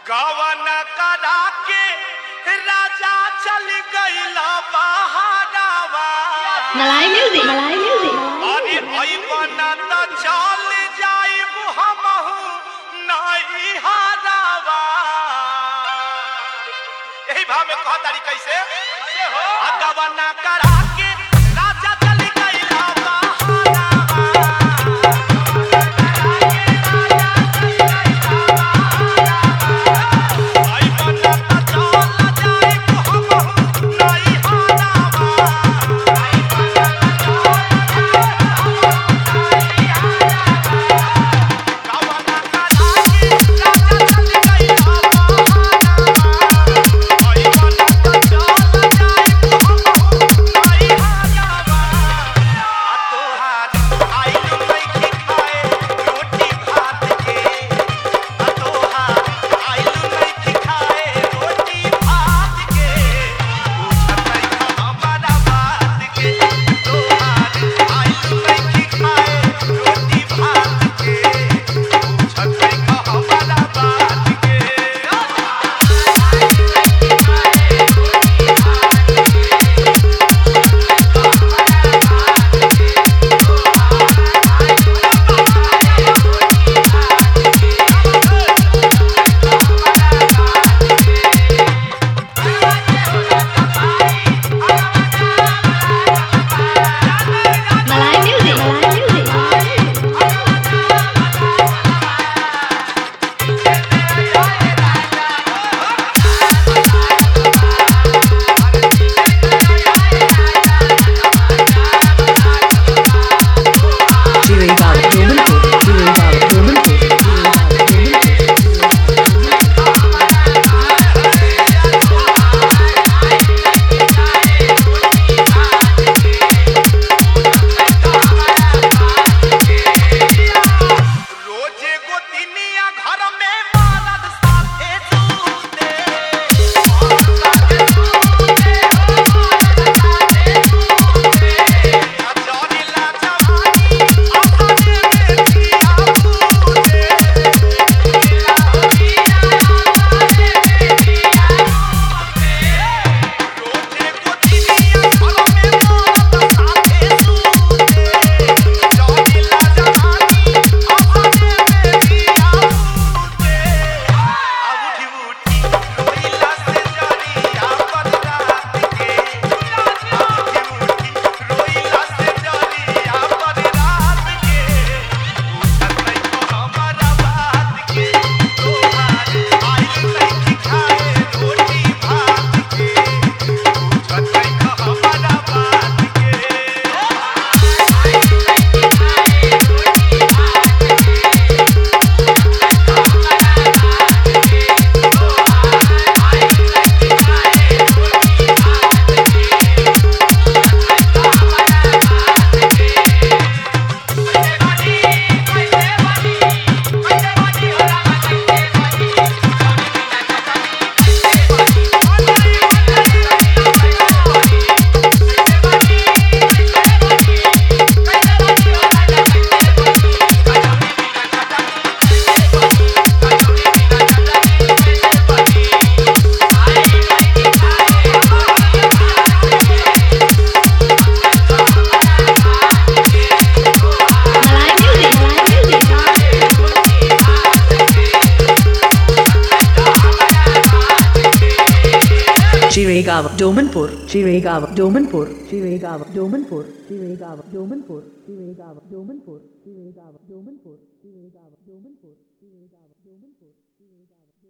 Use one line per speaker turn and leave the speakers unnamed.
गवन करा के राजा चल गइला बहारावा।
मलाई म्यूजिक
अरे भई बना त चल जाइब हमहु नहीं हारावा। यही भाव में कहा तारी कैसे हो गवन करा के राजा चल गइला
Chiregaon, Domanpur, Chiregaon, Domanpur, Chiregaon, Domanpur, Chiregaon, Domanpur, Chiregaon, Domanpur, Chiregaon, Domanpur, Chiregaon, Domanpur, Chiregaon, Domanpur.